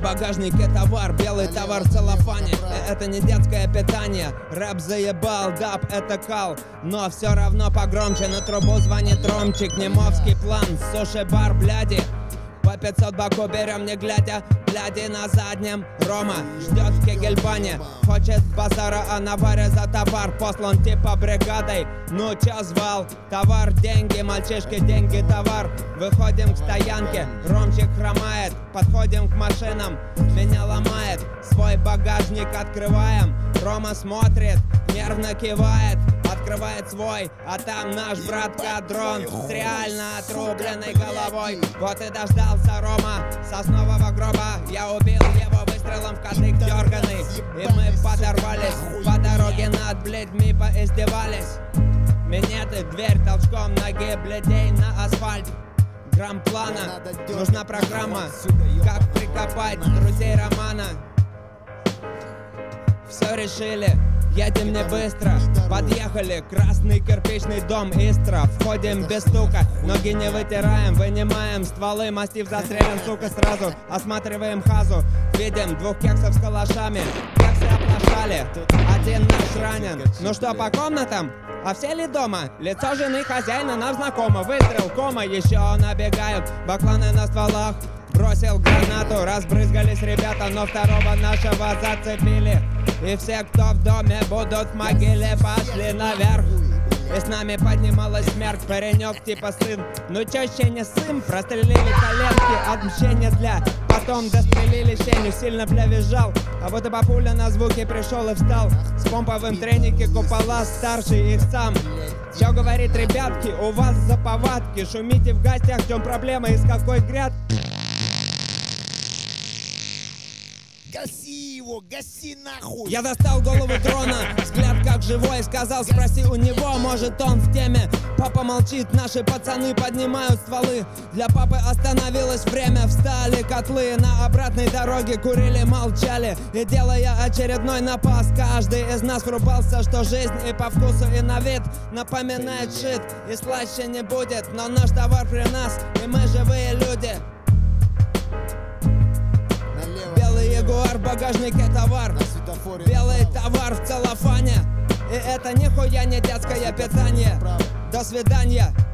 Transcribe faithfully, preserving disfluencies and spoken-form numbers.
багажнике товар, белый товар в целлофане. Это не детское питание, рэп заебал, даб это кал. Но все равно погромче, на трубу звонит Ромчик. Немовский план, суши-бар, бляди. По пятьсот баку берем не глядя, бляди на заднем. Рома ждет в кегельбане, хочет базара, а на баре за товар послан типа бригадой. Ну чё звал? Товар, деньги, мальчишки, деньги, товар. Выходим к стоянке, Ромчик хромает. Подходим к машинам, меня ломает. Свой багажник открываем, Рома смотрит, нервно кивает. Открывает свой, а там наш братка-дрон с реально отрубленной головой. Вот и дождался Рома соснового гроба. Я убил его выстрелом в кадык дерганый. И мы подорвались, по дороге над бледьми поиздевались. Минеты, дверь толчком ноги бледей на асфальт. Грамм плана, нужна программа, как прикопать друзей Романа. Все решили, едем не быстро. Подъехали, красный кирпичный дом Истра. Входим без стука, ноги не вытираем. Вынимаем стволы, мастиф застрелен, сука, сразу осматриваем хазу. Видим двух кексов с калашами. Кексы оплошали, один наш ранен. Ну что, по комнатам? А все ли дома? Лицо жены хозяина нам знакомо. Выстрел, кома, еще набегают бакланы на стволах. Бросил гранату, разбрызгались ребята, но второго нашего зацепили. И все, кто в доме, будут в могиле, пошли наверх. И с нами поднималась смерть, паренек типа сын. Ну чаще не сын, прострелили коленки, отмщение для. Потом дострелили Сеню, сильно бля визжал. А вот и папуля на звуки пришел и встал. С помповым тренике купола, старший их сам. Чё говорит, ребятки, у вас за повадки? Шумите в гостях, в чем проблема, из какой гряд? Гаси его, гаси нахуй! Я достал голову дрона, взгляд как живой. Сказал, спроси у него, может он в теме. Папа молчит, наши пацаны поднимают стволы. Для папы остановилось время, встали котлы. На обратной дороге курили, молчали. И делая очередной напас, каждый из нас врубался, что жизнь и по вкусу, и на вид напоминает шит. И слаще не будет, но наш товар при нас, и мы живые люди. Белый ягуар в багажнике товар, белый товар в целлофане. И это нихуя не детское питание. До свидания.